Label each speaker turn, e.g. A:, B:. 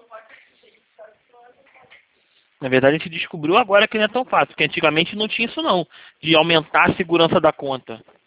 A: Na verdade, a gente descobriu agora que não é tão fácil, porque antigamente não tinha isso não, de aumentar a segurança da conta.